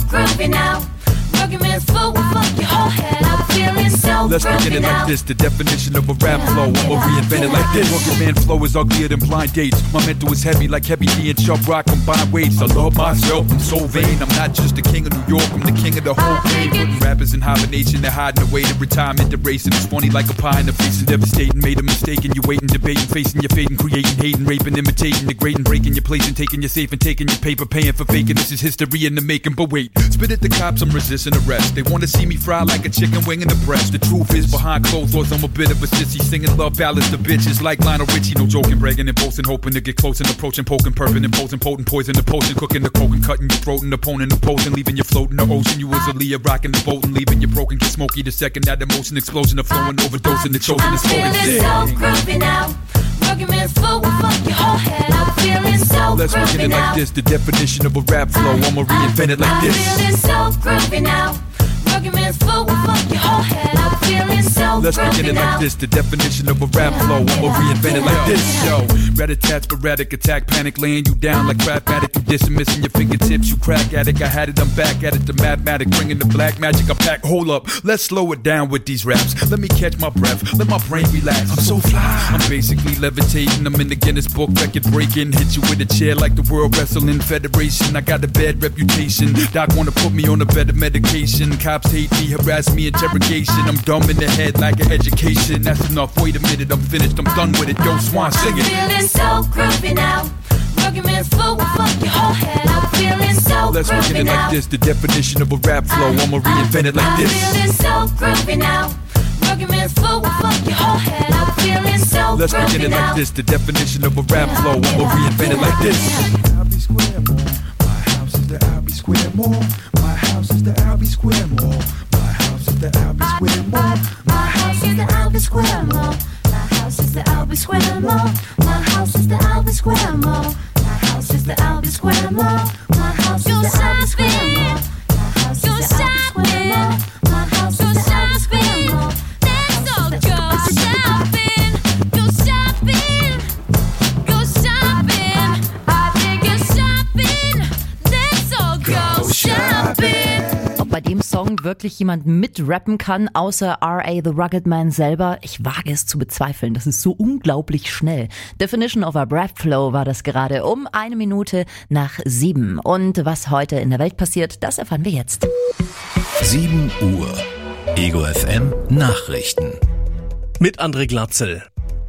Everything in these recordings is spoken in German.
groovy now. Arguments full, fuck your whole head. I'm feeling so Let's begin it like this, the definition of a rap flow. I'ma reinvent it like this. Rugged man flow is uglier than blind dates. My mental is heavy like Heavy D and Chubb Rock combined weights. I love myself, I'm so vain. I'm not just the king of New York, I'm the king of the whole game. Putting rappers in hibernation, they're hiding away to retirement, they're racing. It's funny like a pie in the face of devastating. Made a mistake and you waiting, debating, facing your fate and creating, hating, raping, imitating, degrading, breaking your place and taking your safe and taking your paper, paying for faking. This is history in the making, but wait, spit at the cops, I'm resisting arrest. They wanna see me fry like a chicken wing in the breast. The truth is behind closed doors, I'm a bit of a sissy, singing love ballads to bitches like Lionel Richie. No joking, bragging and boasting, hoping to get close and approaching, poking, perping, imposing, potent poison, the potion, cooking the coke and cutting your throat and opponent opposing, leaving you floating the ocean. You was a Leah rocking the boat and leaving you broken, get smoky the second that emotion explosion of flowing, overdosing the chosen. I'm feeling so groovy now. Arguments full, fuck your whole head. I'm feeling so Let's begin it like this, the definition of a rap flow. I'ma reinvent it like this. I'm feeling so groovy now. Arguments full, fuck your whole head. I'm feeling so Let's begin it like this, the definition of a rap flow. I'ma reinvent it like this. Yo, rat-a-tat, sporadic attack, panic, laying you down like rap addict. You dissing, missing your fingertips, you crack addict. I had it, I'm back at it, the mathematic, bringing the black magic. I pack, hold up, let's slow it down with these raps. Let me catch my breath, let my brain relax. I'm so fly, I'm basically levitating. I'm in the Guinness Book, record breaking. Hit you with a chair like the World Wrestling Federation. I got a bad reputation, doc wanna put me on a better medication. Cops hate me, harass me, interrogation. I'm dumb in the head like an education. That's enough, wait a minute, I'm finished, I'm done with it. Yo, Swan, sing it. I'm feeling so groovy now. Arguments full, fuck your whole head. I'm feeling so Let's groovy begin it now. like this, the definition of a rap flow. I'ma reinvent it like this. I'm feeling so groovy now. Arguments full, fuck your whole head. I'm feeling so Let's begin it like this, the definition of a rap flow. I'ma reinvent it like this. Albee Square Mall. My house is the Albee Square Mall. My house is the Albee Square Mall. My house is the Albee Square Mall. My house is the Albee Square Mall. My house is the Albee Square Mall. My house is the Albee Square Mall. My house is the Albee Square Mall. My house is the Albee Square Mall. My house is the Albee Square Mall. My house is the Albee Square Mall. Let's all go shopping. Go shopping. Go shopping. I think you're shopping. Let's all go shopping. Ob bei dem Song wirklich jemand mitrappen kann, außer R.A. The Rugged Man selber? Ich wage es zu bezweifeln. Das ist so unglaublich schnell. Definition of a Rap Flow war das gerade um 1 Minute nach 7. Und was heute in der Welt passiert, das erfahren wir jetzt. 7 Uhr. Ego FM Nachrichten. Mit André Glatzel.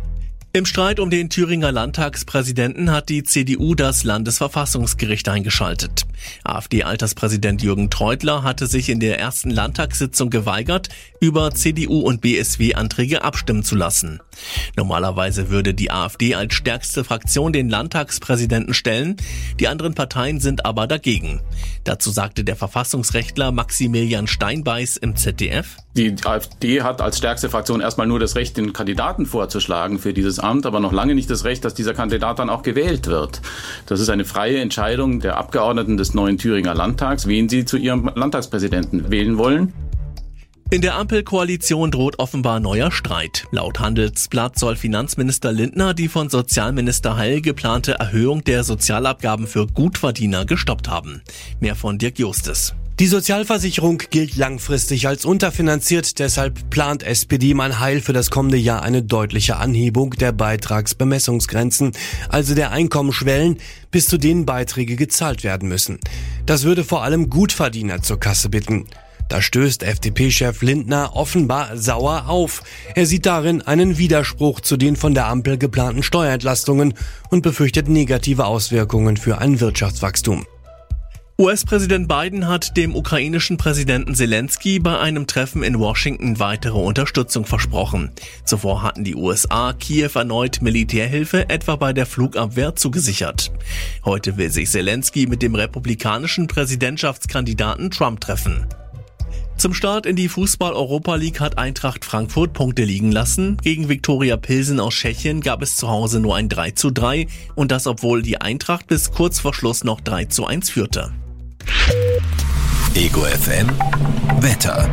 Im Streit um den Thüringer Landtagspräsidenten hat die CDU das Landesverfassungsgericht eingeschaltet. AfD-Alterspräsident Jürgen Treutler hatte sich in der ersten Landtagssitzung geweigert, über CDU- und BSW-Anträge abstimmen zu lassen. Normalerweise würde die AfD als stärkste Fraktion den Landtagspräsidenten stellen, die anderen Parteien sind aber dagegen. Dazu sagte der Verfassungsrechtler Maximilian Steinbeiß im ZDF: Die AfD hat als stärkste Fraktion erstmal nur das Recht, den Kandidaten vorzuschlagen für dieses Amt, aber noch lange nicht das Recht, dass dieser Kandidat dann auch gewählt wird. Das ist eine freie Entscheidung der Abgeordneten des neuen Thüringer Landtags, wen sie zu ihrem Landtagspräsidenten wählen wollen. In der Ampelkoalition droht offenbar neuer Streit. Laut Handelsblatt soll Finanzminister Lindner die von Sozialminister Heil geplante Erhöhung der Sozialabgaben für Gutverdiener gestoppt haben. Mehr von Dirk Justes. Die Sozialversicherung gilt langfristig als unterfinanziert, deshalb plant SPD-Mann Heil für das kommende Jahr eine deutliche Anhebung der Beitragsbemessungsgrenzen, also der Einkommensschwellen, bis zu denen Beiträge gezahlt werden müssen. Das würde vor allem Gutverdiener zur Kasse bitten. Da stößt FDP-Chef Lindner offenbar sauer auf. Er sieht darin einen Widerspruch zu den von der Ampel geplanten Steuerentlastungen und befürchtet negative Auswirkungen für ein Wirtschaftswachstum. US-Präsident Biden hat dem ukrainischen Präsidenten Zelensky bei einem Treffen in Washington weitere Unterstützung versprochen. Zuvor hatten die USA Kiew erneut Militärhilfe, etwa bei der Flugabwehr, zugesichert. Heute will sich Zelensky mit dem republikanischen Präsidentschaftskandidaten Trump treffen. Zum Start in die Fußball-Europa League hat Eintracht Frankfurt Punkte liegen lassen. Gegen Viktoria Pilsen aus Tschechien gab es zu Hause nur ein 3:3 und das, obwohl die Eintracht bis kurz vor Schluss noch 3:1 führte. Ego FM Wetter.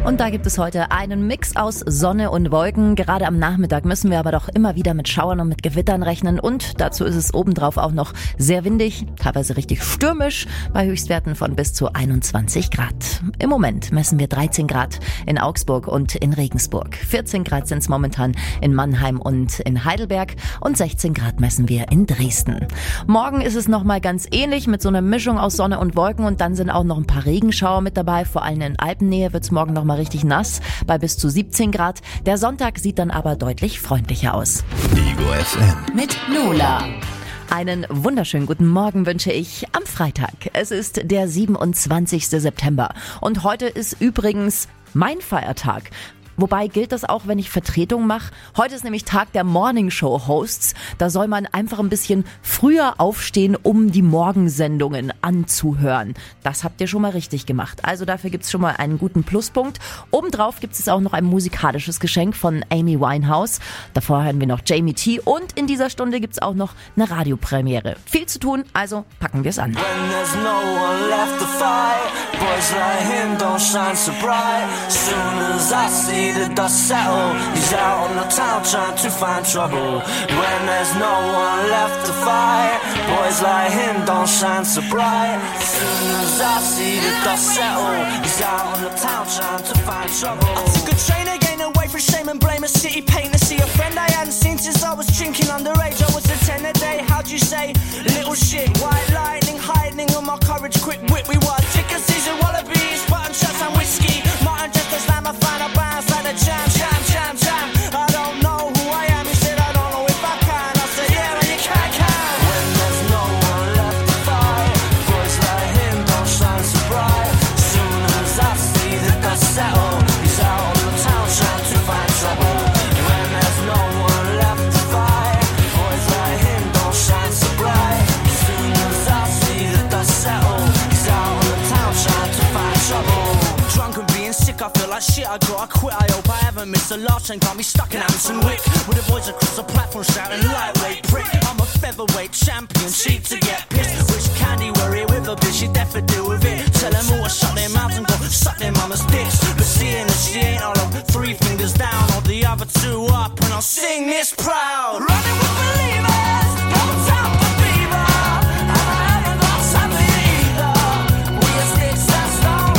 Und da gibt es heute einen Mix aus Sonne und Wolken. Gerade am Nachmittag müssen wir aber doch immer wieder mit Schauern und mit Gewittern rechnen. Und dazu ist es obendrauf auch noch sehr windig, teilweise richtig stürmisch, bei Höchstwerten von bis zu 21 Grad. Im Moment messen wir 13 Grad in Augsburg und in Regensburg. 14 Grad sind es momentan in Mannheim und in Heidelberg und 16 Grad messen wir in Dresden. Morgen ist es nochmal ganz ähnlich mit so einer Mischung aus Sonne und Wolken und dann sind auch noch ein paar Regenschauer mit dabei. Vor allem in Alpennähe wird es morgen nochmal richtig nass bei bis zu 17 Grad. Der Sonntag sieht dann aber deutlich freundlicher aus. Ego FM. Mit Lola. Einen wunderschönen guten Morgen wünsche ich am Freitag. Es ist der 27. September und heute ist übrigens mein Feiertag. Wobei gilt das auch, wenn ich Vertretung mache. Heute ist nämlich Tag der Morningshow-Hosts. Da soll man einfach ein bisschen früher aufstehen, um die Morgensendungen anzuhören. Das habt ihr schon mal richtig gemacht. Also dafür gibt's schon mal einen guten Pluspunkt. Obendrauf gibt es auch noch ein musikalisches Geschenk von Amy Winehouse. Davor hören wir noch Jamie T. Und in dieser Stunde gibt's auch noch eine Radiopremiere. Viel zu tun, also packen wir's an. When there's no one left to fight, boys like him don't shine so bright. Soon as I see the dust settle, he's out on the town trying to find trouble. When there's no one left to fight, boys like him don't shine so bright. Soon as I see the dust settle, he's out on the town trying to find trouble. I took a train again away from shame and blame, a city pain to see a friend I hadn't seen since I was drinking underage. I was a 10 a day, how'd you say? Little shit, white lightning, hiding on my courage, quick wit. We were ticker season wallabies, button shots and whiskey. Martin just a slam, I find a bounce like a jam, jam, jam, jam. I don't know who I am, he said I don't know if I can. I said yeah, and you can. When there's no one left to fight, boys like him don't shine so bright. Soon as I see the dust settle, he's out on the town trying to find trouble. When there's no one left to fight, boys like him don't shine so bright. Soon as I see the dust settle, he's out on the town trying to find trouble. Drunk and being sick, I feel like shit, I gotta quit. I hope I haven't missed the last train, got me stuck in Amazon Wick. With the boys across the platform shouting lightweight prick. I'm a featherweight champion, cheap to get pissed. Wish Candy were here with a bitch, she'd definitely deal with it. Tell them all to shut their mouths and go suck their mama's dicks. But seeing that she ain't, I'll have 3 fingers down, or the other 2 up, and I'll sing this proud. Running with believers, no time for fever. I haven't got time for you either. We are sticks and stones,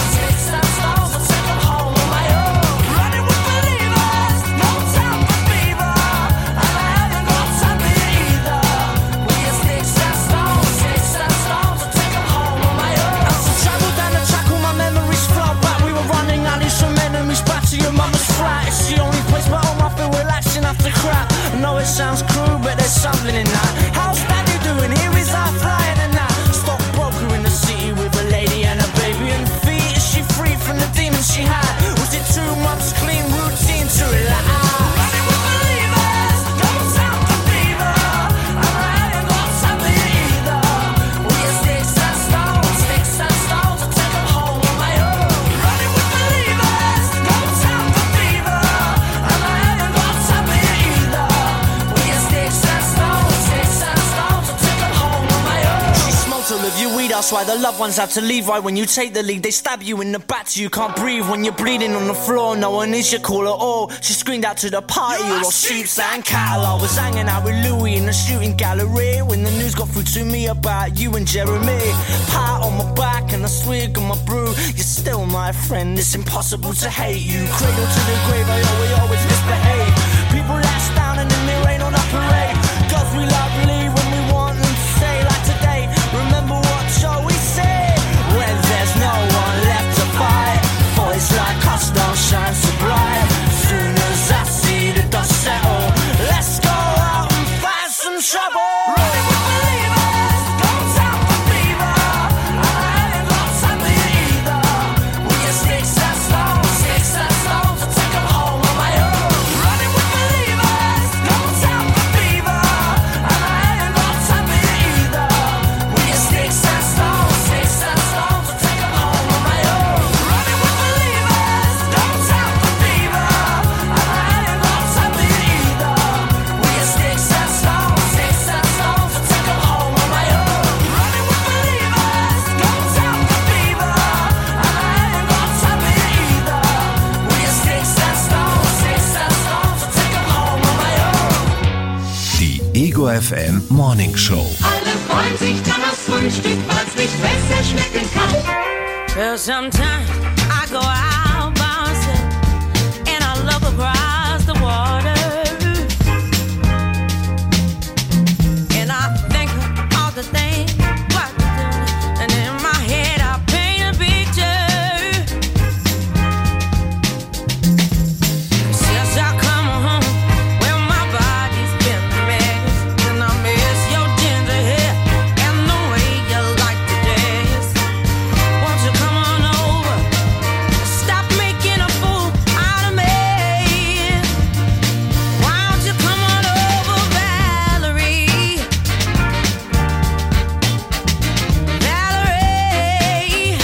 so take them home on my own. Running with believers, no time for fever. I haven't got time for you either. We are sticks and stones, so take them home on my own. As I travel down the track, all my memories flow back. We were running alleys from enemies back to your mama's flat. It's the only place where home I feel relaxing after crap. I know it sounds cruel, but there's something in that. How's Daddy doing? Here is our flying and that. Stockbroker in the city with a lady and a baby and feet. Is she free from the demons she had? Was it 2 months clean routine to relax? Running with believers, no time for fever. I haven't got time for you either. We are sticks and stones, so take them home on my own. Running with believers, no time for fever. I haven't got time for you either. We are sticks and stones, so take them home on my own. She smoked all of your weed, that's why the loved ones have to leave. Right when you take the lead, they stab you in the back till you can't breathe. When you're bleeding on the floor, no one is your call at all. She screamed out to the party, all sheeps and cattle. I was hanging out with Louis in the shooting gallery when the news got through to me about you and Jeremy. Pat on my back and a swig of my brew. You're still my friend, it's impossible to hate you. Cradle to the grave, I always misbehave. People let us down and then they rain on our parade. Cause we lovely when we want them to say like today. Remember what Joey said? When there's no one left to fight, boys like us don't shine so bright. Soon as I see the dust settle, let's go out and find some trouble. Running with believers, no time for fever. I haven't got time for you either. We are sticks and stones, so take them home on my own. Running with believers, no time for fever. I Ego FM Morning Show. Alle freuen sich dann aufs Frühstück, weil's nicht besser schmecken kann. Well, sometimes I go out by myself and I look across the water and I think of all the things what to do, and in my head I paint a picture. Since I come home, well my body's been a mess, and I miss your ginger hair and the way you like to dance. Won't you come on over? Stop making a fool out of me. Why don't you come on over, Valerie? Valerie.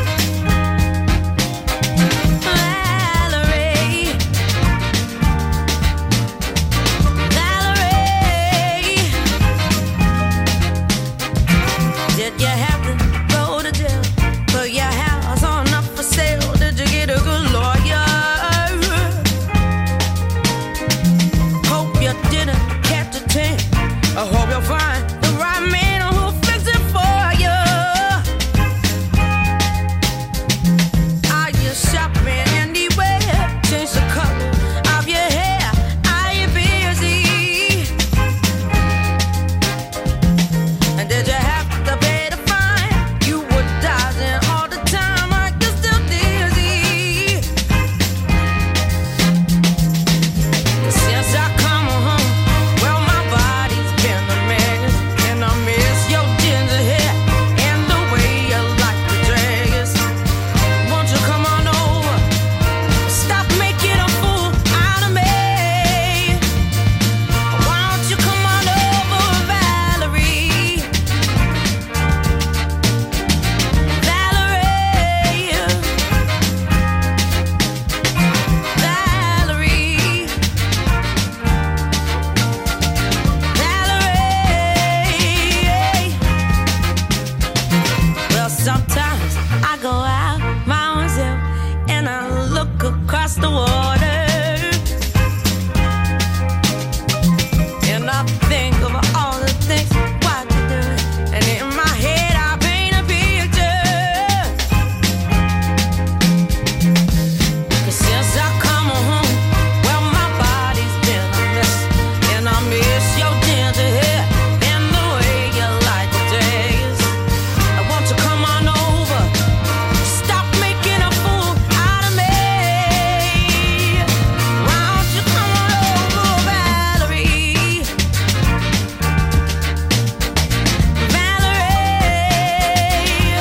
Valerie. Valerie. Did you have to go to jail? Put your house on up for sale? Did you get a good lawyer? Hope you didn't catch a tan. I hope you'll find the right man who'll fix it for you. Are you shopping anywhere? Change the color of your hair. Are you busy? And did you have to pay the fine? You were dodging all the time. Are you still dizzy? Since I come home, well my body's been a mess, and I miss your ginger hair and the way you like to dress. Won't you come on over? Stop making a fool out of me. Why don't you come on over, Valerie? Valerie. Valerie. Valerie. Well, sometimes I go out by myself and I look across the water and I think of all the things what to do, and in my head I paint a picture. 'Cause since I come home, well my body's been a mess, and I miss your ginger hair and the way you like to dance. Won't you come on over? Stop making a fool out of me. Why don't you come on over, Valerie? Valerie.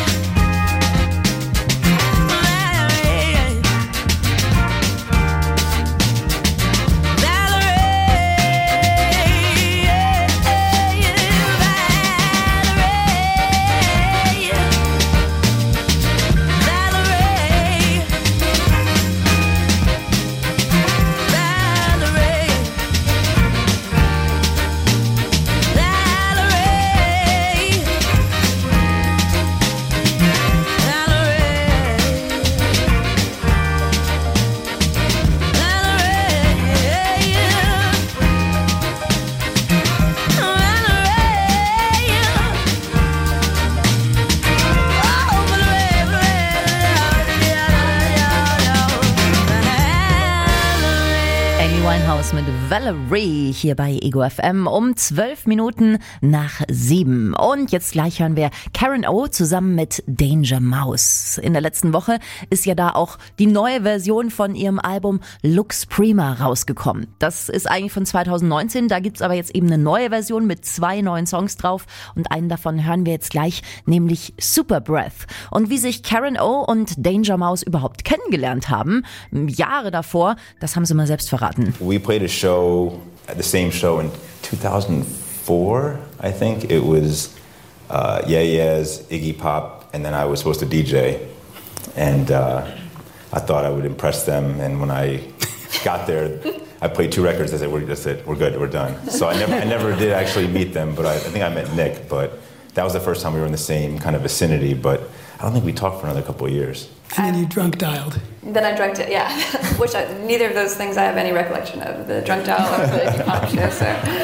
Amy Winehouse mit Valerie hier bei Ego FM um 12 Minuten nach 7. Und jetzt gleich hören wir Karen O zusammen mit Danger Mouse. In der letzten Woche ist ja da auch die neue Version von ihrem Album Lux Prima rausgekommen. Das ist eigentlich von 2019, da gibt's aber jetzt eben eine neue Version mit 2 neuen Songs drauf und einen davon hören wir jetzt gleich, nämlich Super Breath. Und wie sich Karen O und Danger Mouse überhaupt kennengelernt haben, Jahre davor, das haben sie mal selbst verraten. We played a show, the same show in 2004, I think. It was Yeah Yeah's, Iggy Pop, and then I was supposed to DJ. And I thought I would impress them, and when I got there, I played 2 records. They said, that's it, we're good, we're done. So I never did actually meet them, but I think I met Nick, but that was the first time we were in the same kind of vicinity, but I don't think we talked for another couple of years. And then you drunk dialed. Then I drunk it, yeah. Which neither of those things I have any recollection of, the drunk dial or the Iggy Pop show. So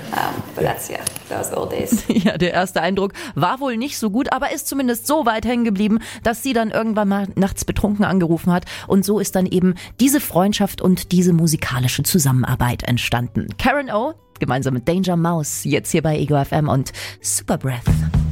But that was the old days. Ja, der erste Eindruck war wohl nicht so gut, aber ist zumindest so weit hängen geblieben, dass sie dann irgendwann mal nachts betrunken angerufen hat. Und so ist dann eben diese Freundschaft und diese musikalische Zusammenarbeit entstanden. Karen O, gemeinsam mit Danger Mouse, jetzt hier bei Ego FM und Super Breath.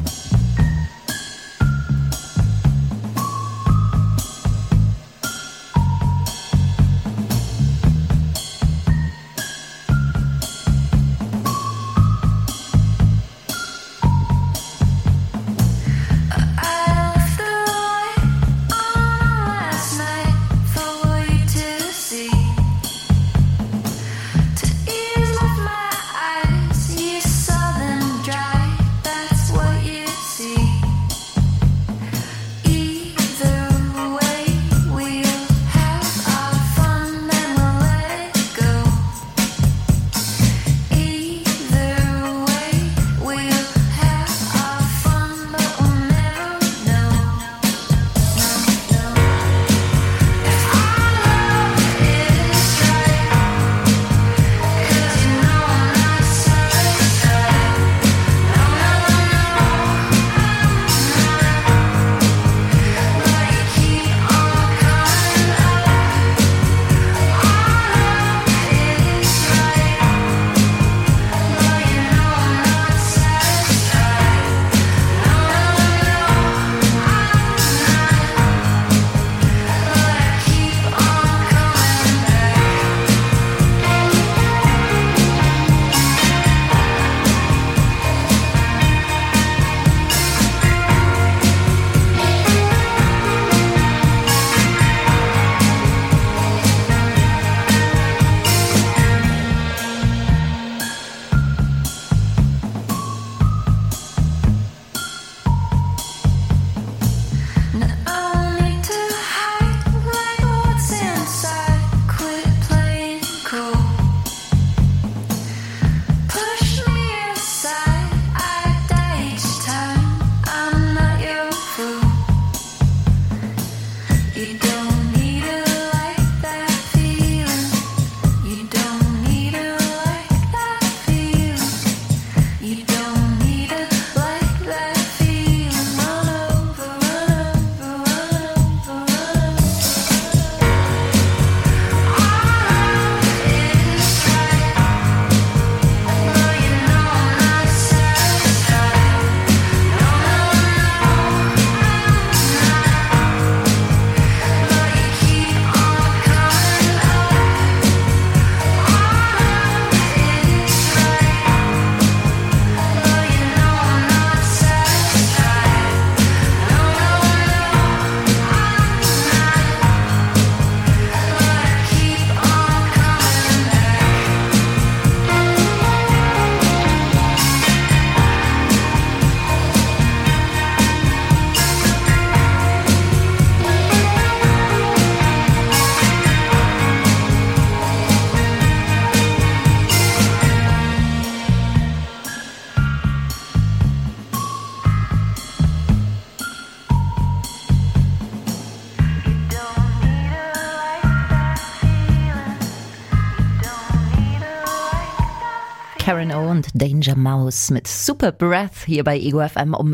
Karen O und Danger Mouse mit Super Breath hier bei Ego FM um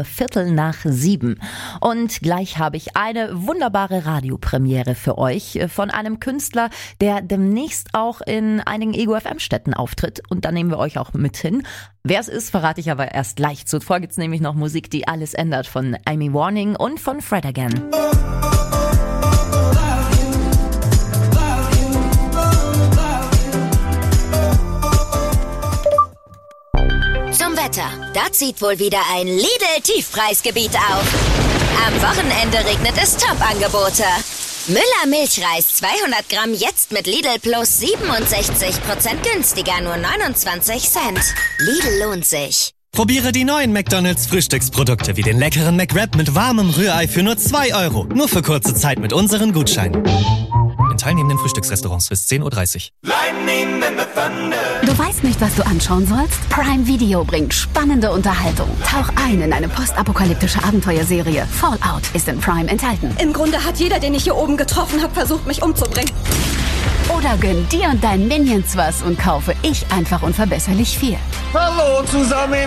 6:15. Und gleich habe ich eine wunderbare Radiopremiere für euch von einem Künstler, der demnächst auch in einigen Ego FM Städten auftritt. Und da nehmen wir euch auch mit hin. Wer es ist, verrate ich aber erst gleich. Zuvor gibt's nämlich noch Musik, die alles ändert, von Amy Warning und von Fred Again. Zum Wetter. Da zieht wohl wieder ein Lidl-Tiefpreisgebiet auf. Am Wochenende regnet es Top-Angebote. Müller Milchreis 200 Gramm jetzt mit Lidl Plus 67% günstiger, nur 29 Cent. Lidl lohnt sich. Probiere die neuen McDonald's Frühstücksprodukte wie den leckeren McWrap mit warmem Rührei für nur 2 Euro. Nur für kurze Zeit mit unseren Gutscheinen. In teilnehmenden Frühstücksrestaurants bis 10:30 Uhr. Du weißt nicht, was du anschauen sollst? Prime Video bringt spannende Unterhaltung. Tauch ein in eine postapokalyptische Abenteuerserie. Fallout ist in Prime enthalten. Im Grunde hat jeder, den ich hier oben getroffen habe, versucht, mich umzubringen. Oder Oder gönn dir und deinen Minions was und kaufe Ich einfach unverbesserlich 4. Hallo zusammen!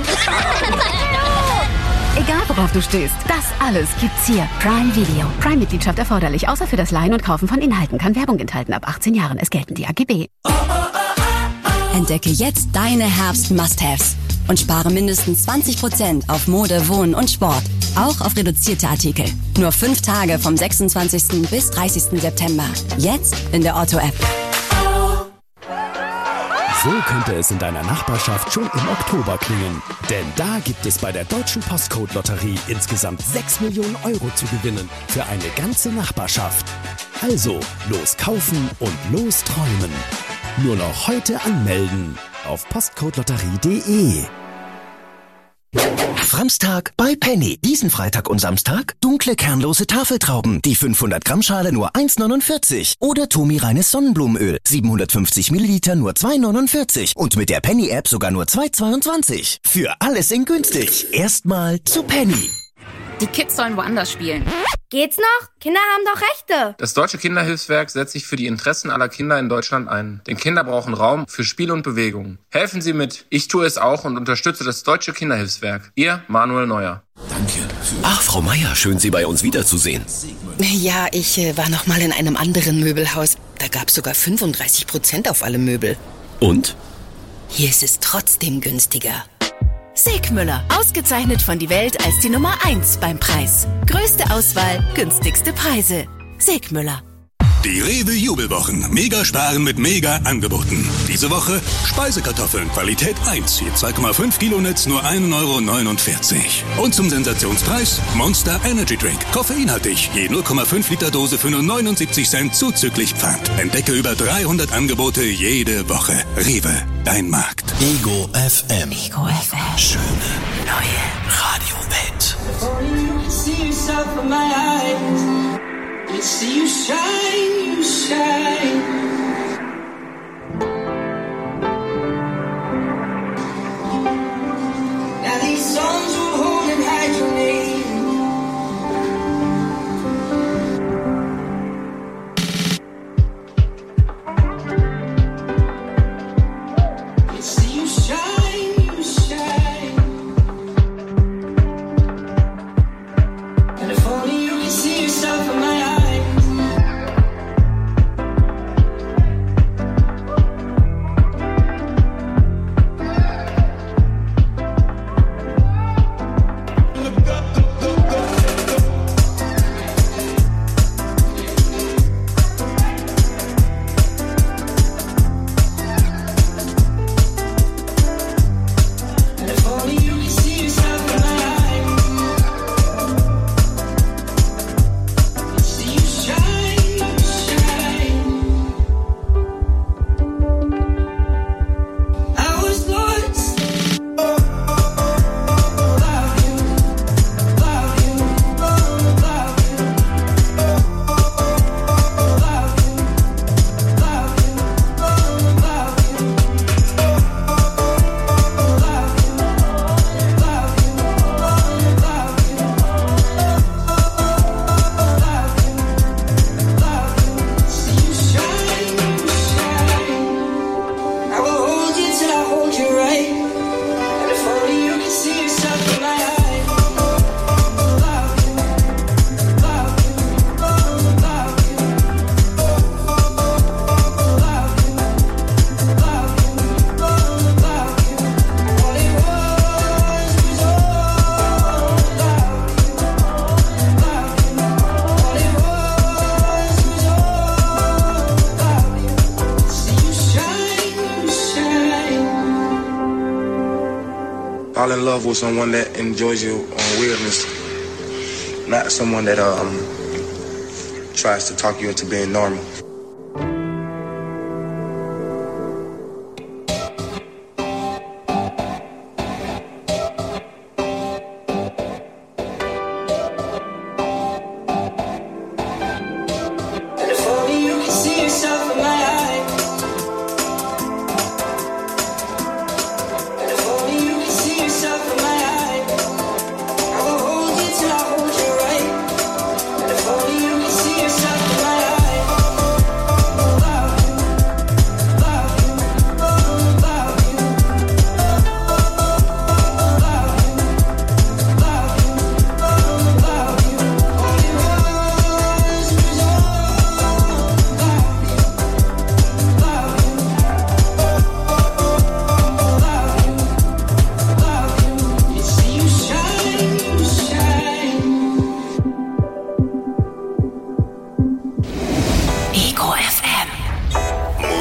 Egal worauf du stehst, das alles gibt's hier. Prime Video. Prime-Mitgliedschaft erforderlich, außer für das Leihen und Kaufen von Inhalten. Kann Werbung enthalten. Ab 18 Jahren. Es gelten die AGB. Entdecke jetzt deine Herbst-Must-Haves und spare mindestens 20% auf Mode, Wohnen und Sport. Auch auf reduzierte Artikel. Nur 5 Tage vom 26. bis 30. September. Jetzt in der Otto-App. So könnte es in deiner Nachbarschaft schon im Oktober klingen. Denn da gibt es bei der Deutschen Postcode-Lotterie insgesamt 6 Millionen Euro zu gewinnen für eine ganze Nachbarschaft. Also, los kaufen und los träumen. Nur noch heute anmelden auf postcodelotterie.de. Framstag bei Penny. Diesen Freitag und Samstag dunkle kernlose Tafeltrauben. Die 500 Gramm Schale nur 1,49. Oder Tomi reines Sonnenblumenöl. 750 Milliliter nur 2,49. Und mit der Penny App sogar nur 2,22. Für alles in günstig. Erstmal zu Penny. Die Kids sollen woanders spielen. Geht's noch? Kinder haben doch Rechte. Das Deutsche Kinderhilfswerk setzt sich für die Interessen aller Kinder in Deutschland ein. Denn Kinder brauchen Raum für Spiel und Bewegung. Helfen Sie mit. Ich tue es auch und unterstütze das Deutsche Kinderhilfswerk. Ihr Manuel Neuer. Danke. Ach, Frau Meier, schön Sie bei uns wiederzusehen. Ja, ich war noch mal in einem anderen Möbelhaus. Da gab's sogar 35% auf alle Möbel. Und? Hier ist es trotzdem günstiger. Segmüller, ausgezeichnet von Die Welt als die Nummer 1 beim Preis. Größte Auswahl, günstigste Preise. Segmüller. Die Rewe Jubelwochen. Mega sparen mit mega Angeboten. Diese Woche Speisekartoffeln Qualität 1. Je 2,5 Kilo Netz nur 1,49 €. Und zum Sensationspreis Monster Energy Drink. Koffeinhaltig. Je 0,5 Liter Dose für nur 79 Cent zuzüglich Pfand. Entdecke über 300 Angebote jede Woche. Rewe, dein Markt. Ego FM. Ego FM. Schöne neue Radiowelt. See you shine, you shine. Now these songs will hold and hide your name. See you shine, you shine. And if only you can see yourself in my eyes. fall in love with someone that enjoys your weirdness, not someone that tries to talk you into being normal.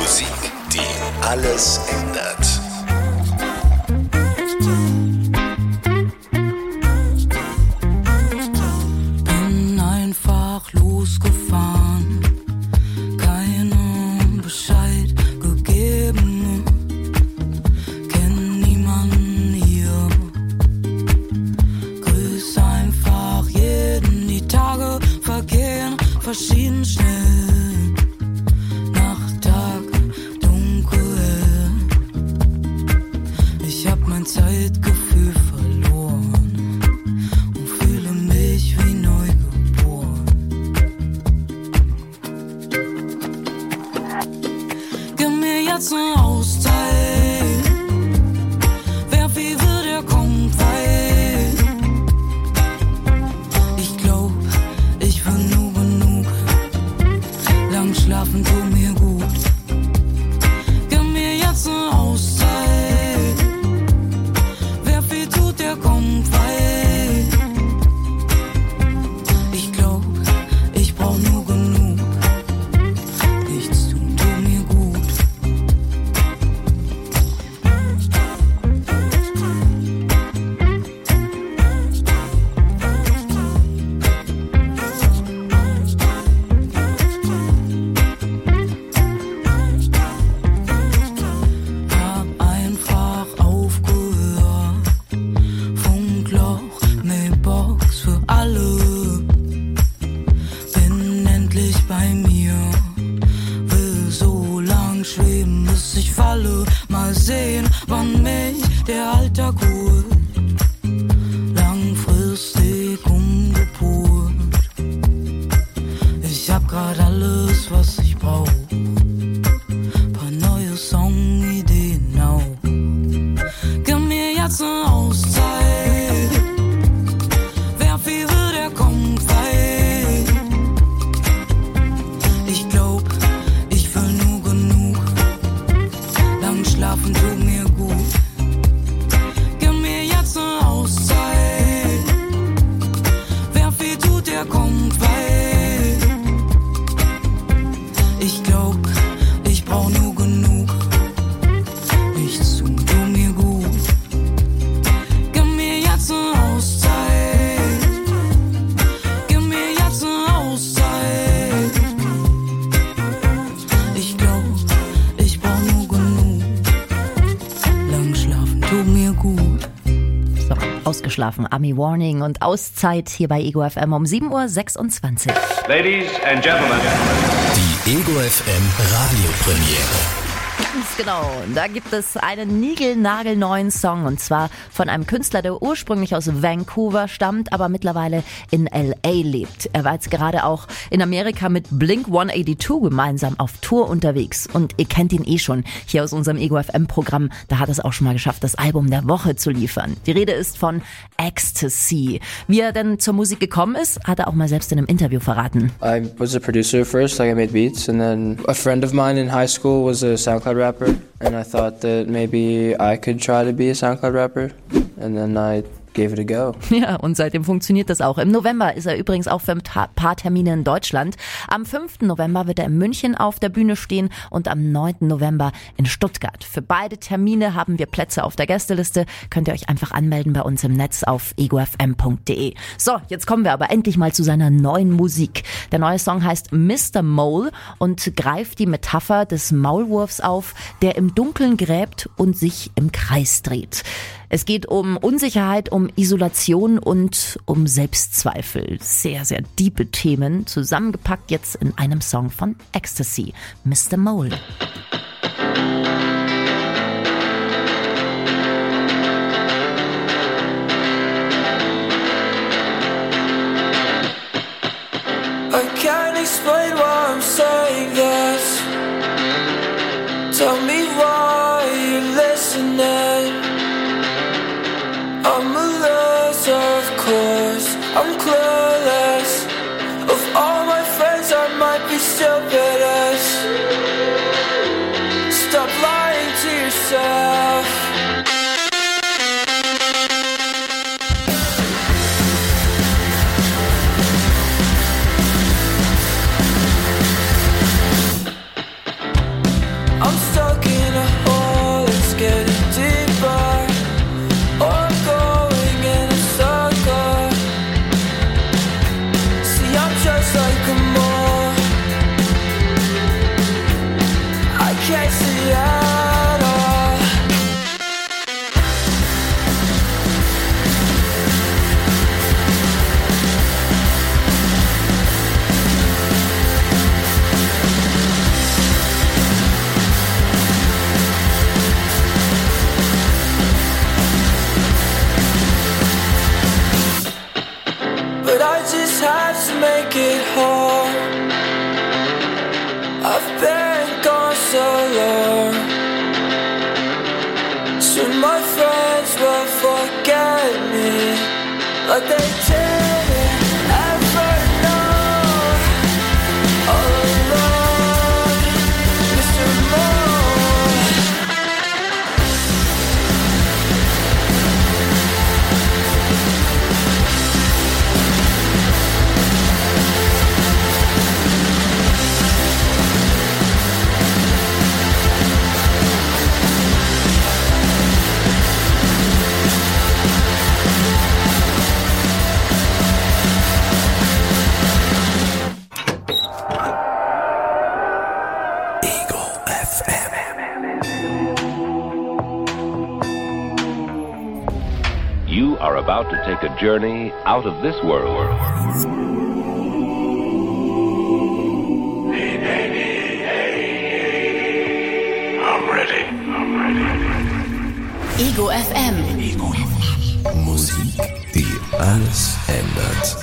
Musik, die alles ändert. Bin einfach losgefahren, keinem Bescheid gegeben, kenn niemanden hier, grüß einfach jeden, die Tage vergehen verschieden schnell. Zeitgefühl verloren und fühle mich wie neugeboren. Gib mir jetzt eine Auszeit, wer wie will, der kommt weit. Ich glaub, ich will nur genug, lang schlafen tut mir gut. Gib mir jetzt eine Auszeit, kommt weit. Ich glaub, ich brauch nur genug. Nichts tun, tut mir gut. Hab einfach aufgehört. Mailbox für alle. Bin endlich bei mir. Will so lang schweben, bis ich falle. Mal sehen, wann mich der Alltag holt. Langfristig umgepolt. Ich hab grad alles, was ich brauch. Paar neue Songideen auch. Gib mir jetzt eine Auszeit. Schlafen tut mir gut. Gib mir jetzt eine Auszeit. Wer viel tut, der kommt weit. Ich glaub, ich brauch nur genug. Nichts tun, tut mir gut. Gib mir jetzt eine Auszeit. Gib mir jetzt eine Auszeit. Ich glaub, ich brauch nur genug. Tut mir gut. So, ausgeschlafen. Army Warning und Auszeit hier bei Ego FM um 7:26 Uhr. Ladies and Gentlemen. Die Ego FM Radiopremiere. Ganz genau. Da gibt es einen niegelnagelneuen Song und zwar von einem Künstler, der ursprünglich aus Vancouver stammt, aber mittlerweile in L.A. lebt. Er war jetzt gerade auch in Amerika mit Blink 182 gemeinsam auf Tour unterwegs und ihr kennt ihn eh schon hier aus unserem Ego FM Programm. Da hat es auch schon mal geschafft, das Album der Woche zu liefern. Die Rede ist von Ecstasy. Wie er denn zur Musik gekommen ist, hat er auch mal selbst in einem Interview verraten. I was a producer first, like I made beats, and then a friend of mine in high school was a SoundCloud rapper, and I thought that maybe I could try to be a SoundCloud rapper, and then I gave it a go. Ja, und seitdem funktioniert das auch. Im November ist er übrigens auch für ein paar Termine in Deutschland. Am 5. November wird er in München auf der Bühne stehen und am 9. November in Stuttgart. Für beide Termine haben wir Plätze auf der Gästeliste. Könnt ihr euch einfach anmelden bei uns im Netz auf egofm.de. So, jetzt kommen wir aber endlich mal zu seiner neuen Musik. Der neue Song heißt Mr. Mole und greift die Metapher des Maulwurfs auf, der im Dunkeln gräbt und sich im Kreis dreht. Es geht um Unsicherheit, um Isolation und um Selbstzweifel. Sehr, sehr diepe Themen, zusammengepackt jetzt in einem Song von Ecstasy, Mr. Mole. I can't explain why I'm saying this. Tell me why you're listening. I'm a loser, of course, I'm clueless. Of all my friends, I might be stupidest. Stop lying to yourself. like they didn't ever know. All alone, Mr. Moore. You are about to take a journey out of this world. I'm ready. Ego FM. Musik, die alles ändert.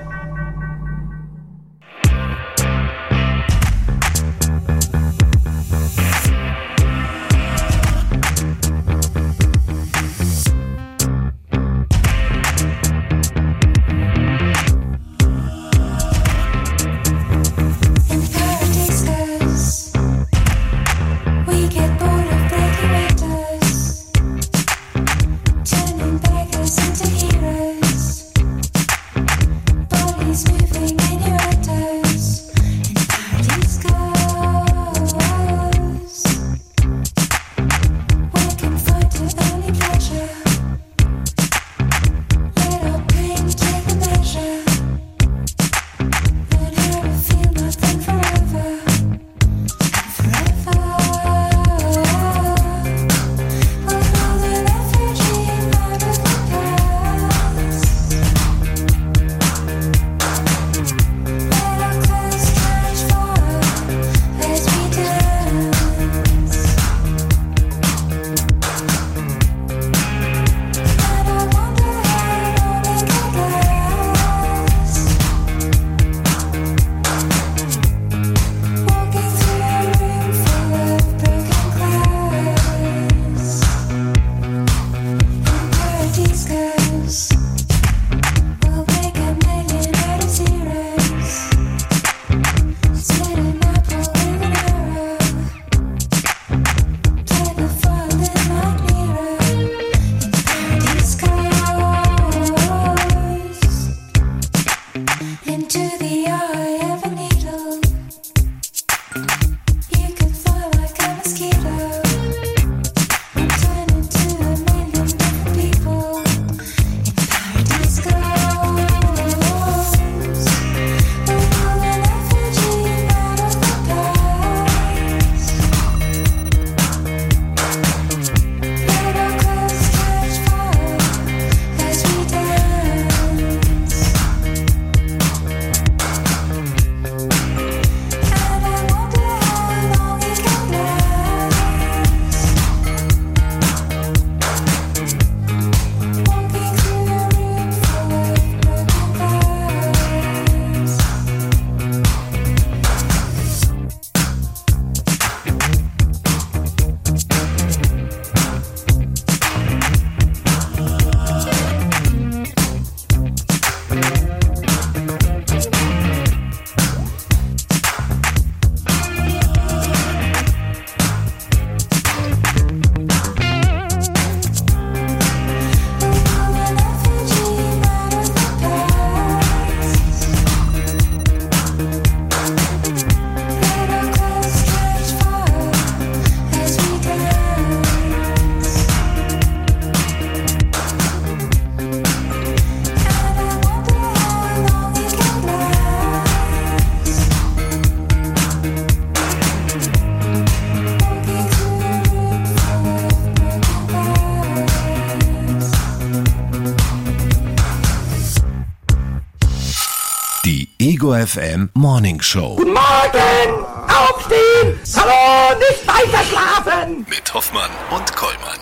Ego FM Morning Show. Guten Morgen! Aufstehen! Hallo, nicht weiter schlafen! Mit Hoffmann und Kollmann.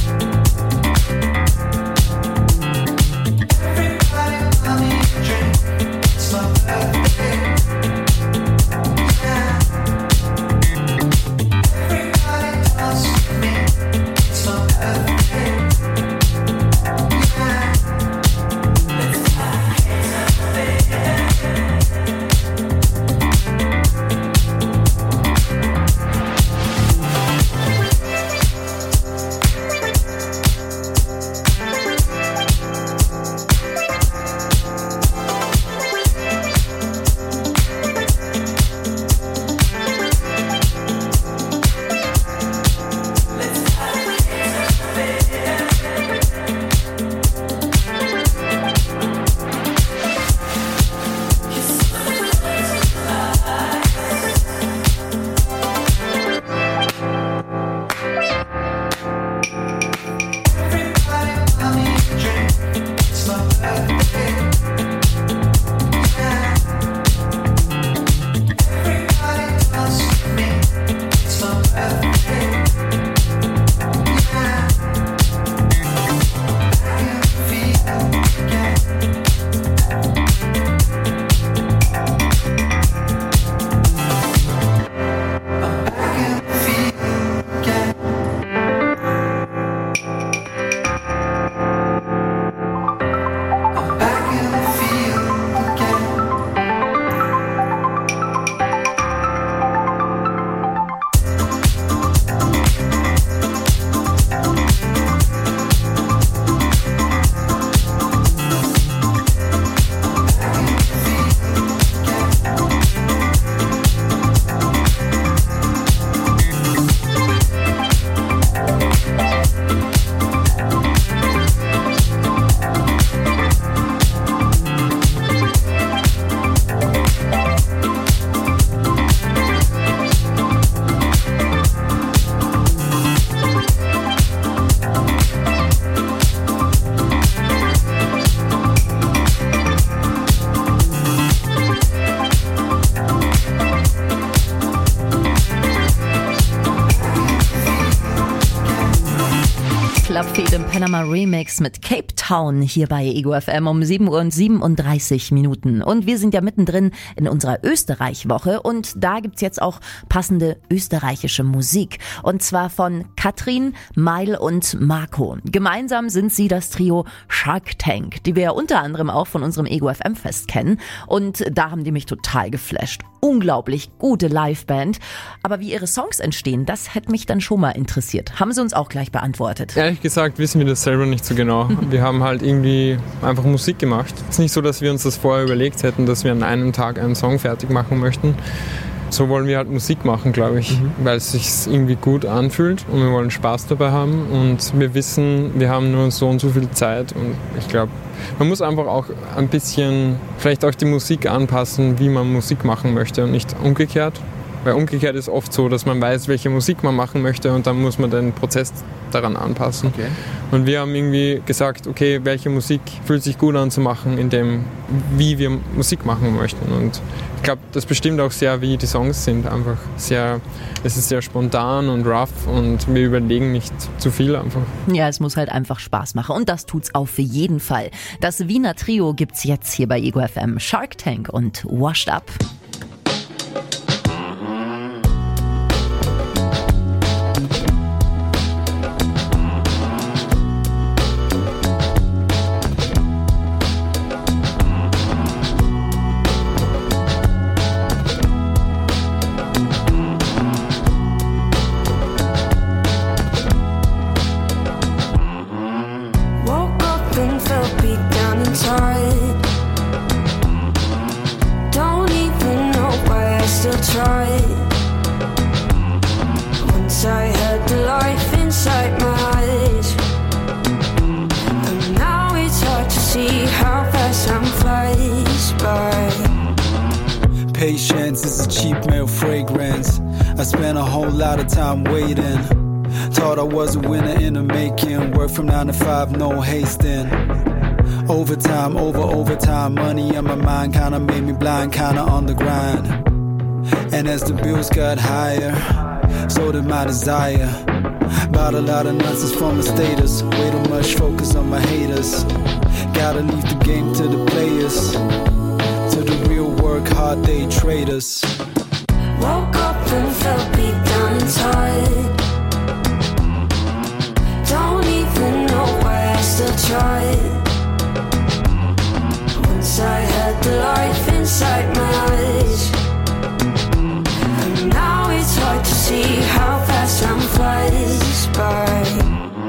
Everybody, Clubfeed im Panama Remix mit Cape Town hier bei Ego FM um 7:37 Und wir sind ja mittendrin in unserer Österreich-Woche und da gibt's jetzt auch passende österreichische Musik. Und zwar von Katrin, Meil und Marco. Gemeinsam sind sie das Trio Shark Tank, die wir ja unter anderem auch von unserem Ego FM Fest kennen. Und da haben die mich total geflasht. Unglaublich gute Liveband. Aber wie ihre Songs entstehen, das hätte mich dann schon mal interessiert. Haben sie uns auch gleich beantwortet. Ehrlich gesagt wissen wir das selber nicht so genau. Wir haben halt irgendwie einfach Musik gemacht. Es ist nicht so, dass wir uns das vorher überlegt hätten, dass wir an einem Tag einen Song fertig machen möchten. So wollen wir halt Musik machen, glaube ich, weil es sich irgendwie gut anfühlt und wir wollen Spaß dabei haben und wir wissen, wir haben nur so und so viel Zeit und ich glaube, man muss einfach auch ein bisschen vielleicht auch die Musik anpassen, wie man Musik machen möchte und nicht umgekehrt. Weil umgekehrt ist oft so, dass man weiß, welche Musik man machen möchte und dann muss man den Prozess daran anpassen. Okay. Und wir haben irgendwie gesagt, okay, welche Musik fühlt sich gut an zu machen, in dem, wie wir Musik machen möchten. Und ich glaube, das bestimmt auch sehr, wie die Songs sind. Einfach sehr, es ist sehr spontan und rough und wir überlegen nicht zu viel einfach. Ja, es muss halt einfach Spaß machen und das tut's auch für jeden Fall. Das Wiener Trio gibt's jetzt hier bei Ego FM. Shark Tank und Washed Up. Patience is a cheap male fragrance. I spent a whole lot of time waiting. Thought I was a winner in the making. Work from 9 to 5, no hasting. Overtime, overtime. Money on my mind kinda made me blind, kinda on the grind. And as the bills got higher, so did my desire. Bought a lot of nonsense for my status. Way too much focus on my haters. Gotta leave the game to the players. To the real work hard day traders. Woke up and felt beat down and tired. Don't even know why I still tried. Once I had the life inside my eyes, and now it's hard to see how fast time flies by.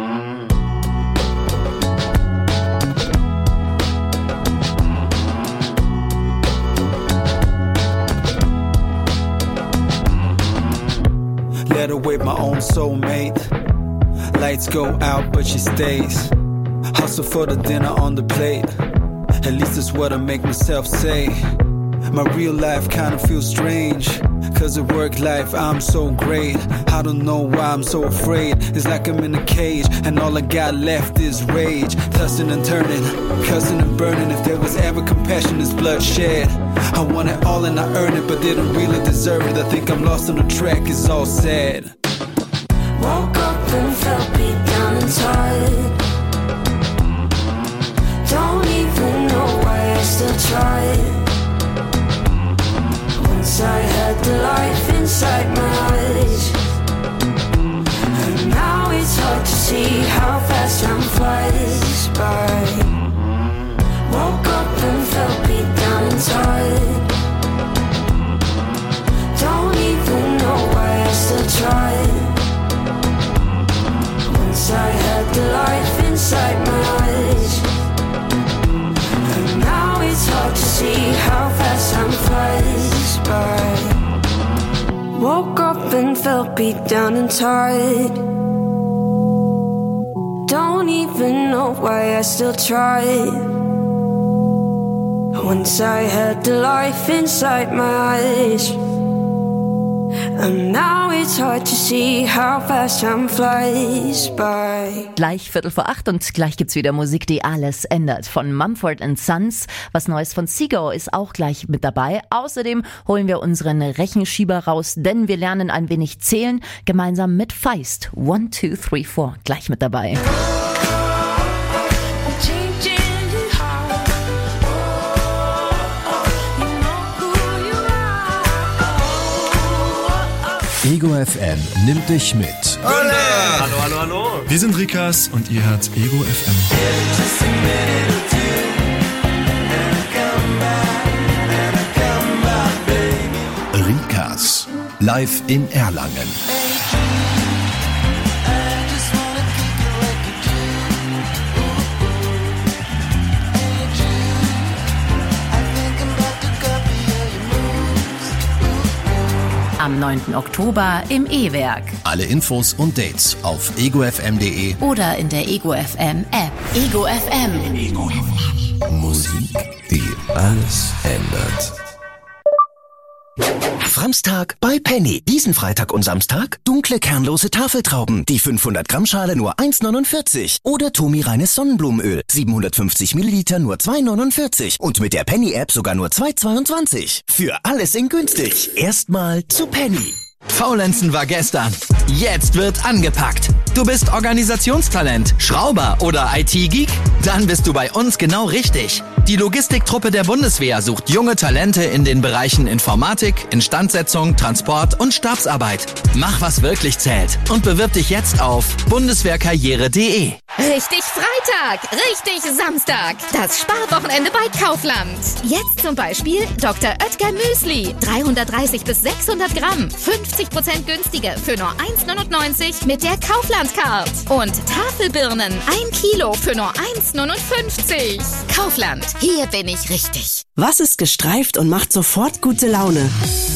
Let her with my own soulmate. Lights go out, but she stays. Hustle for the dinner on the plate. At least that's what I make myself say. My real life kinda feels strange. Cause at work life I'm so great. I don't know why I'm so afraid. It's like I'm in a cage and all I got left is rage. Tossing and turning, cussing and burning. If there was ever compassion, it's bloodshed. I want it all and I earn it, but didn't really deserve it. I think I'm lost on the track, it's all sad. Woke up and felt beat down and tired. Don't even know why I still tried. Once I had the life inside my eyes, and now it's hard to see how fast time flies by. Woke up and felt beat down and tired. Don't even know why I still tried. Once I had the life inside my eyes, and now it's hard to see how fast time flies by. Woke up and felt beat down and tired. Don't even know why I still tried. Once I had the life inside my eyes, and now it's hard to see how fast time flies by. Gleich 7:45 und gleich gibt's wieder Musik, die alles ändert. Von Mumford & Sons. Was Neues von Seago ist auch gleich mit dabei. Außerdem holen wir unseren Rechenschieber raus, denn wir lernen ein wenig zählen. Gemeinsam mit Feist. 1, 2, 3, 4. Gleich mit dabei. Ego FM nimmt dich mit. Hallo, hallo, hallo. Wir sind Rikas und ihr hört Ego FM. Rikas, live in Erlangen. Am 9. Oktober im E-Werk. Alle Infos und Dates auf egofm.de oder in der Ego FM App. Ego FM. Ego FM. Musik, die alles ändert. Framstag bei Penny. Diesen Freitag und Samstag dunkle kernlose Tafeltrauben. Die 500 Gramm Schale nur 1,49. Oder Tomi reines Sonnenblumenöl. 750 Milliliter nur 2,49. Und mit der Penny App sogar nur 2,22. Für alles in günstig. Erstmal zu Penny. Faulenzen war gestern. Jetzt wird angepackt. Du bist Organisationstalent, Schrauber oder IT-Geek? Dann bist du bei uns genau richtig. Die Logistiktruppe der Bundeswehr sucht junge Talente in den Bereichen Informatik, Instandsetzung, Transport und Stabsarbeit. Mach, was wirklich zählt und bewirb dich jetzt auf bundeswehrkarriere.de. Richtig Freitag, richtig Samstag. Das Sparwochenende bei Kaufland. Jetzt zum Beispiel Dr. Oetker Müsli. 330 bis 600 Gramm. 50% günstiger für nur 1,99 mit der Kaufland-Card. Und Tafelbirnen 1 Kilo für nur 1,59. Kaufland, hier bin ich richtig. Was ist gestreift und macht sofort gute Laune?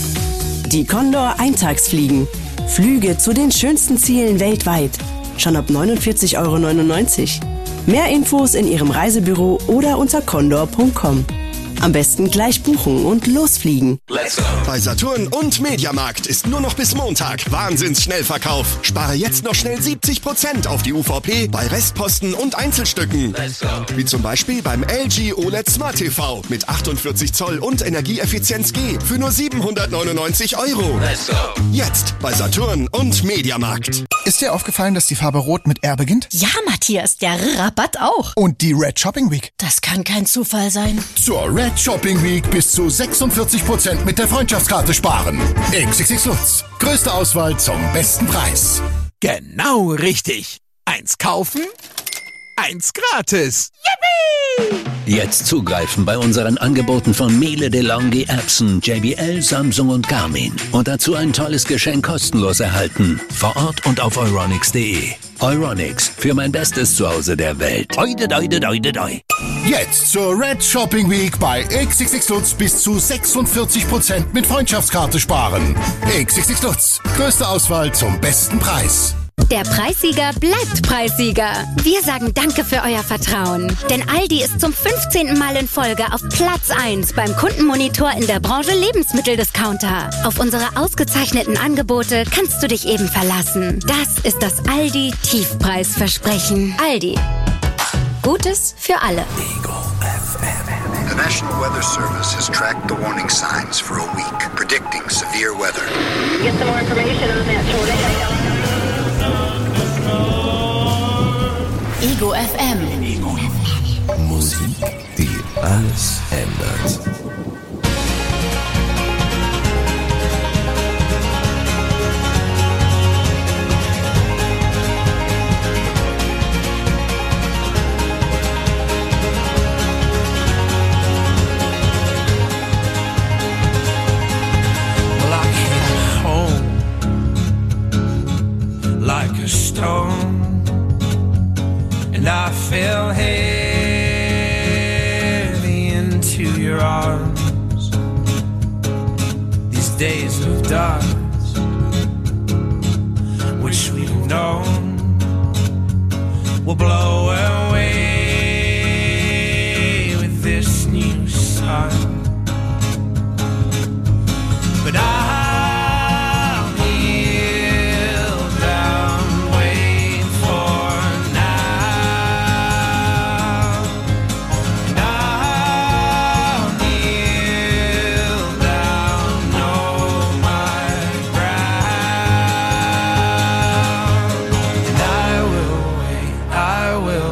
Die Condor Eintagsfliegen. Flüge zu den schönsten Zielen weltweit. Schon ab 49,99 €. Mehr Infos in Ihrem Reisebüro oder unter condor.com. Am besten gleich buchen und losfliegen. Let's go. Bei Saturn und Mediamarkt ist nur noch bis Montag Wahnsinns-Schnellverkauf. Spare jetzt noch schnell 70% auf die UVP bei Restposten und Einzelstücken. Let's go. Wie zum Beispiel beim LG OLED Smart TV mit 48 Zoll und Energieeffizienz G für nur 799 €. Let's go. Jetzt bei Saturn und Mediamarkt. Ist dir aufgefallen, dass die Farbe Rot mit R beginnt? Ja, Matthias, der Rabatt auch. Und die Red Shopping Week? Das kann kein Zufall sein. Zur Red Shopping Week bis zu 46% mit der Freundschaftskarte sparen. XXX Lutz. Größte Auswahl zum besten Preis. Genau richtig. 1 kaufen, 1 gratis. Yippie! Jetzt zugreifen bei unseren Angeboten von Miele, DeLonghi, Epson, JBL, Samsung und Garmin. Und dazu ein tolles Geschenk kostenlos erhalten. Vor Ort und auf euronics.de. Euronics, für mein bestes Zuhause der Welt. Oide, doide, doide, doi. Jetzt zur Red Shopping Week bei XXX Lutz bis zu 46% mit Freundschaftskarte sparen. XXX Lutz. Größte Auswahl zum besten Preis. Der Preissieger bleibt Preissieger. Wir sagen Danke für euer Vertrauen. Denn Aldi ist zum 15. Mal in Folge auf Platz 1 beim Kundenmonitor in der Branche Lebensmitteldiscounter. Auf unsere ausgezeichneten Angebote kannst du dich eben verlassen. Das ist das Aldi Tiefpreisversprechen. Aldi. Gutes für alle. Ego FM. The National Weather Service has tracked the warning signs for a week, predicting severe weather. Get some more information on that tornado. Ego FM. Ego FM. Musik, die alles ändert. Like a stone, and I fell heavy into your arms. These days of dust, which we've known, will blow away with this new sun. But I'll kneel down, wait for now. And I'll kneel down, know my ground. And I will wait, I will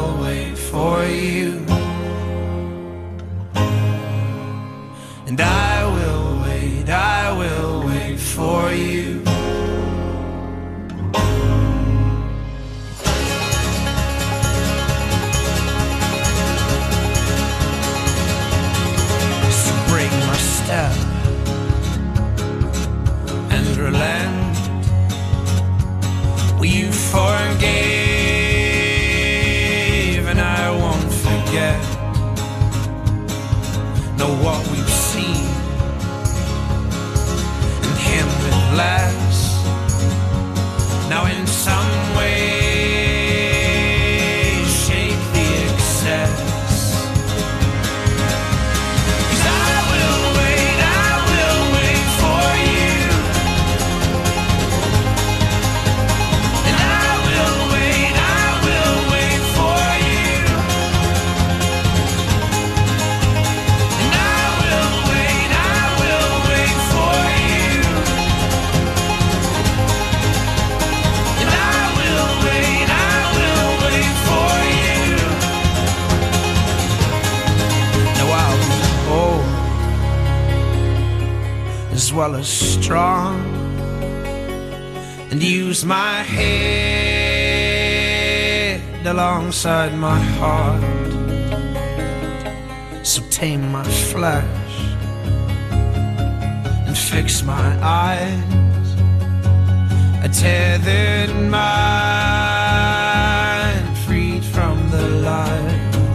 you forgave, and I won't forget. Know what we've seen, and him with less. Now in some way, shake the excess. As well as strong, and use my head alongside my heart. So tame my flesh and fix my eyes. A tethered mind, freed from the lies.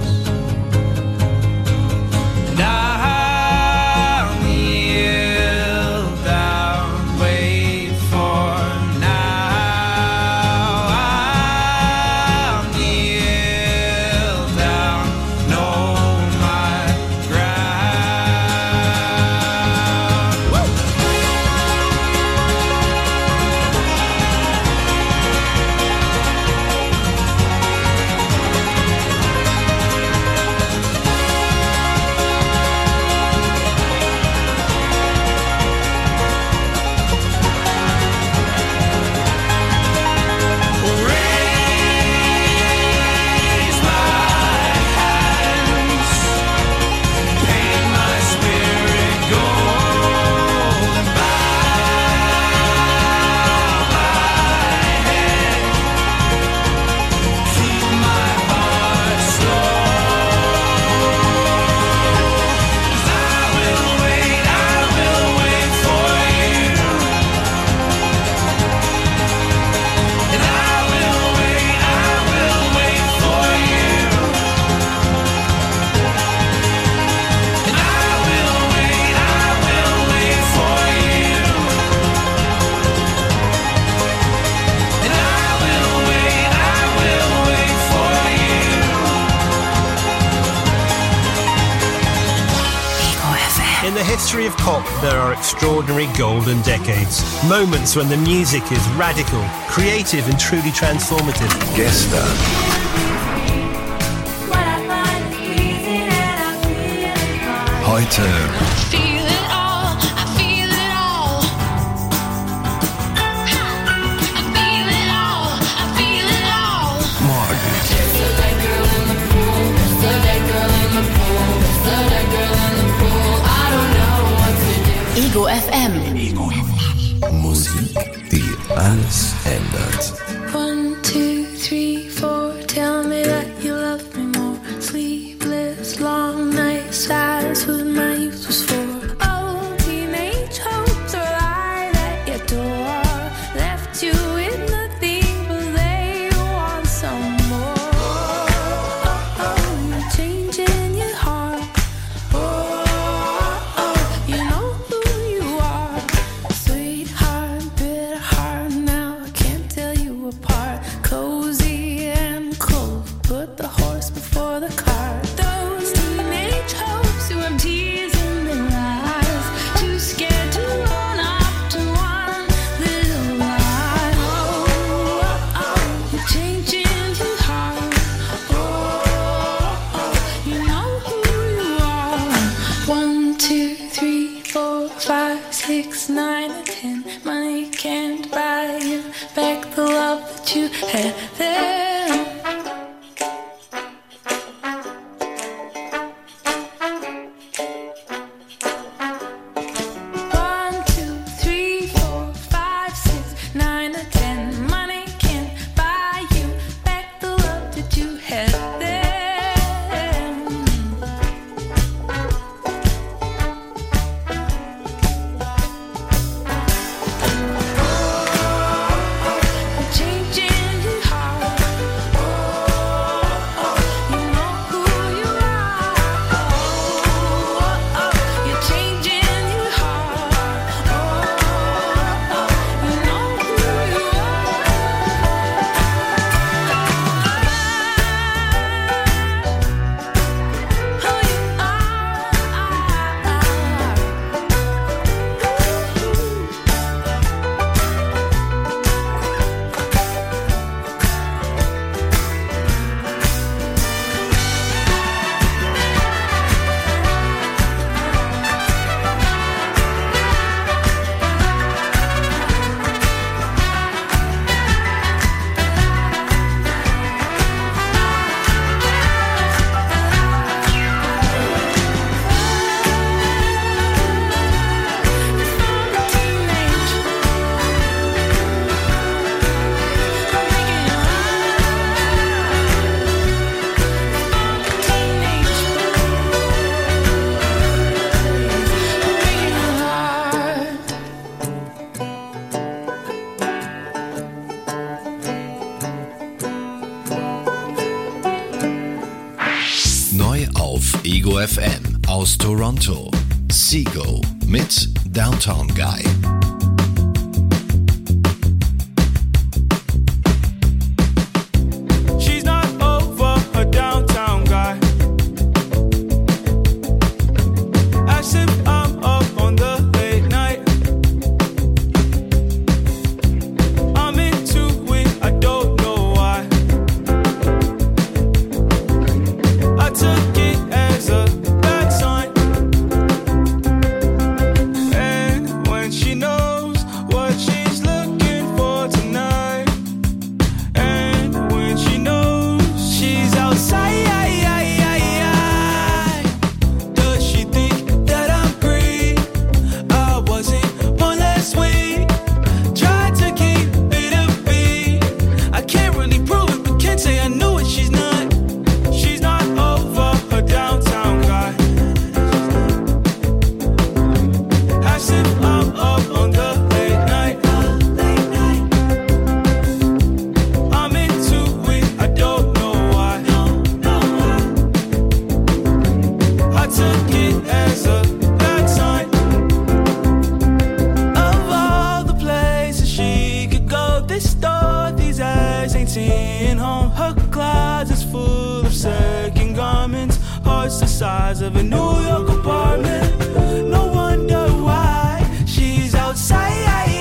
In the history of pop, there are extraordinary golden decades. Moments when the music is radical, creative and truly transformative. Gestern. Heute. Ego FM. Musik, die alles ändert. 1, 2, 3, 4. Tell me that you love me more. Sleepless, long nights. That's what my youth was for. Oh, teenage hopes are alive at your door. Left you with nothing, but they want some more. Oh, you're changing your heart. You know who you are. Sweetheart, bitter heart. Now I can't tell you apart. Cozy and cold. Put the horse before the cart. Those teenage hopes who have tears in their eyes. Too scared to run up to one little lie. Oh, you're changing your heart. You know who you are. 1, 2, 3, 4, 5, 6, 9, and 10. Money can't buy you back the love that you had then. One, 2, 3, 4, 5, 6, 9, or 10. Money can't buy you back the love that you had then. Changing auf Ego FM aus Toronto. Seago mit Downtown Guy. She's not over her downtown guy. As if I'm up on the late night. I'm into it, I don't know why. I took it as a bad sign. And when she knows what she's looking for tonight, and when she knows she's outside, does she think that I'm green? I wasn't born last week. Tried to keep it a beat. I can't really prove it, but can't say I knew it. She's not over her downtown guy. As if I'm up on the late night. I'm into it, I don't know why. I took it as a bad sign. Of all the places she could go, this door, these eyes ain't seeing home. Her closet's full of second garments, hearts the size of a New York apartment. No wonder why she's outside.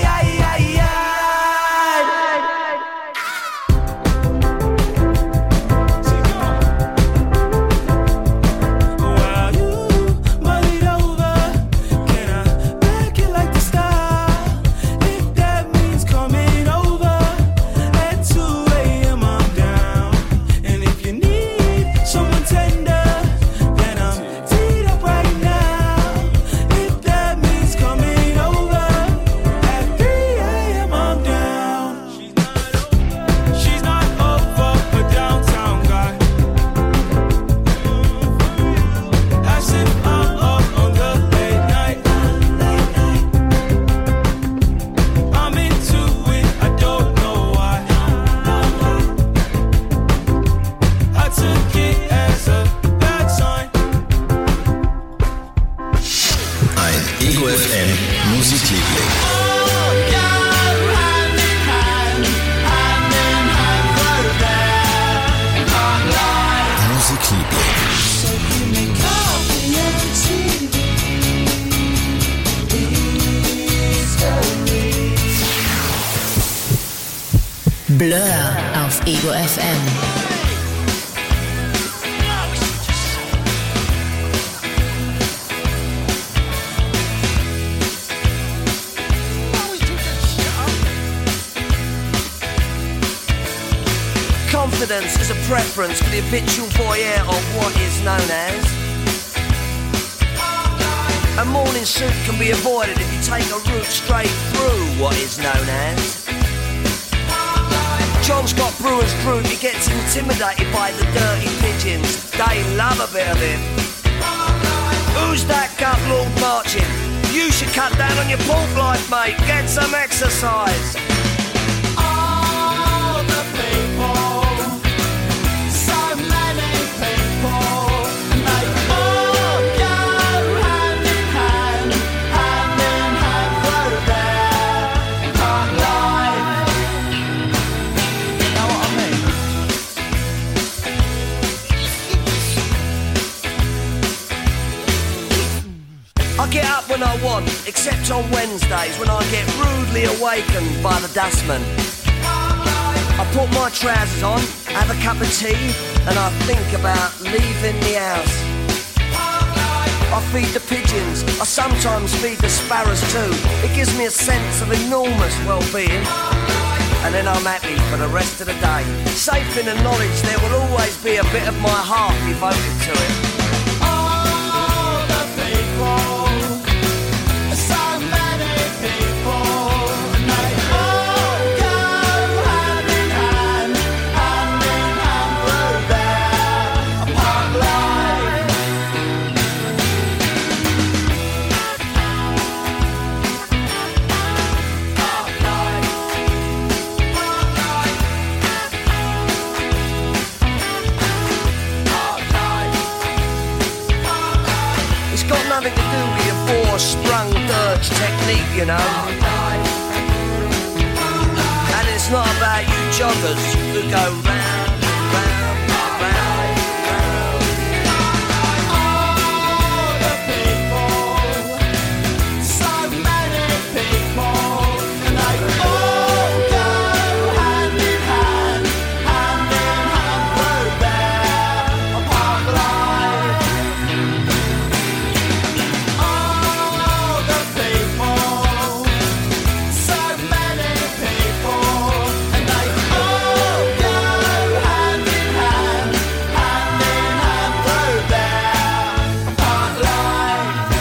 While you mull it over, can I back it like the style? If that means coming over at 2 a.m. I'm down. And if you need someone tender, then I'm teed up right now. If that means coming over at 3 a.m. I'm down. She's not over her downtown guy. As if I'm up on the late night. I'm into it, I don't know why. I took it as a bad sign. Ein Ego FM Musikliebling. Musikliebling. Blur auf Ego FM. Confidence is a preference for the habitual voyeur of what is known as. A morning suit can be avoided if you take a route straight through what is known as. John's got Brewer's group, he gets intimidated by the dirty pigeons. They love a bit of him. Who's that gut lord marching? You should cut down on your pork life, mate. Get some exercise. All the people, so many people, and they all go hand in hand through their life. Know what I mean? I get up when I want, except on Wednesdays when I get rudely awakened by the dustman. I put my trousers on, have a cup of tea, and I think about leaving the house. I feed the pigeons, I sometimes feed the sparrows too. It gives me a sense of enormous well-being. And then I'm happy for the rest of the day, safe in the knowledge there will always be a bit of my heart devoted to it. All the people, so many people, and they all go hand in hand through their park life. you know. And it's not about you joggers who go round, round, round, round. All the people, so many people, and they all go hand in hand, hand in hand through their park life. All the people, so many people, and they all go hand in hand, hand in hand through their park life.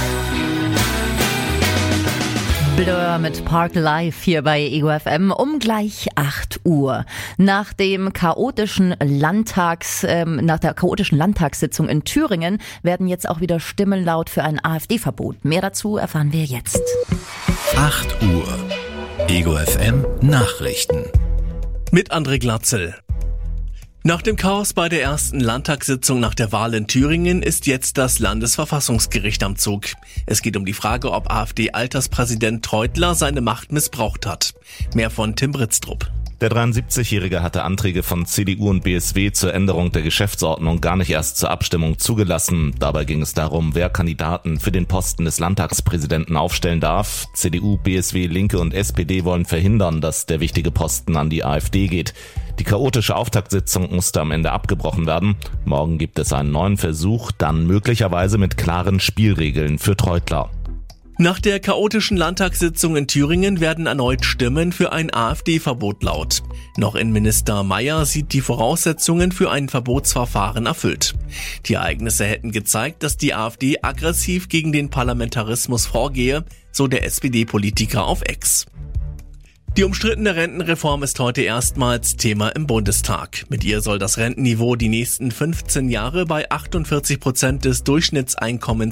Blur mit Park Live hier bei Ego FM um gleich 8 Uhr. Nach der chaotischen Landtagssitzung in Thüringen werden jetzt auch wieder Stimmen laut für ein AfD-Verbot. Mehr dazu erfahren wir jetzt. 8 Uhr. Ego FM Nachrichten. Mit André Glatzel. Nach dem Chaos bei der ersten Landtagssitzung nach der Wahl in Thüringen ist jetzt das Landesverfassungsgericht am Zug. Es geht um die Frage, ob AfD-Alterspräsident Treutler seine Macht missbraucht hat. Mehr von Tim Britztrup. Der 73-Jährige hatte Anträge von CDU und BSW zur Änderung der Geschäftsordnung gar nicht erst zur Abstimmung zugelassen. Dabei ging es darum, wer Kandidaten für den Posten des Landtagspräsidenten aufstellen darf. CDU, BSW, Linke und SPD wollen verhindern, dass der wichtige Posten an die AfD geht. Die chaotische Auftaktsitzung musste am Ende abgebrochen werden. Morgen gibt es einen neuen Versuch, dann möglicherweise mit klaren Spielregeln für Treutler. Nach der chaotischen Landtagssitzung in Thüringen werden erneut Stimmen für ein AfD-Verbot laut. Noch Innenminister Mayer sieht die Voraussetzungen für ein Verbotsverfahren erfüllt. Die Ereignisse hätten gezeigt, dass die AfD aggressiv gegen den Parlamentarismus vorgehe, so der SPD-Politiker auf X. Die umstrittene Rentenreform ist heute erstmals Thema im Bundestag. Mit ihr soll das Rentenniveau die nächsten 15 Jahre bei 48% des Durchschnittseinkommens